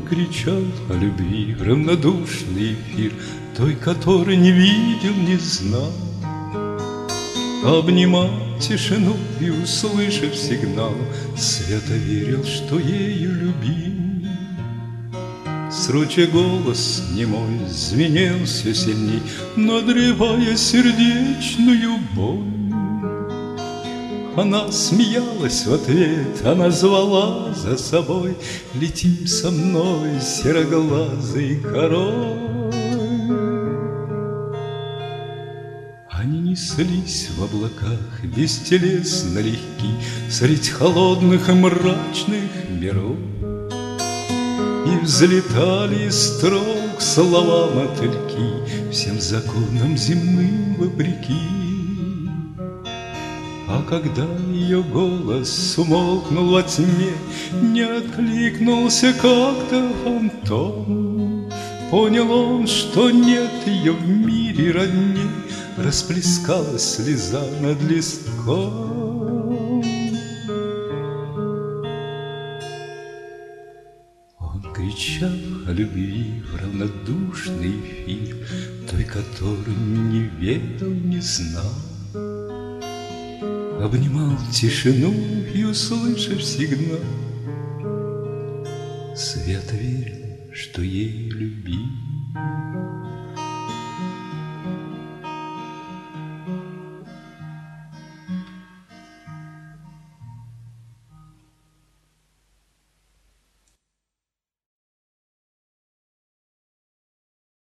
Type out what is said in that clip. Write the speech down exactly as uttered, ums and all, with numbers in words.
кричал о любви равнодушный эфир, той, которой не видел, не знал. Обнимал тишину и, услышав сигнал, свято верил, что ею любим. Срочий голос немой звенел все сильней, надрывая сердечную боль. Она смеялась в ответ, она звала за собой: летим со мной, сероглазый король. Они неслись в облаках бестелесно легки средь холодных и мрачных миров, и взлетали из строк слова мотыльки, всем законам земным вопреки. А когда ее голос умолкнул во тьме, не откликнулся как-то фантом, понял он, что нет ее в мире родни, расплескалась слеза над листком. Он кричал о любви в равнодушный эфир, той, которой не ведал, не знал. Обнимал тишину и, услышав сигнал, свято верил, что ей любим.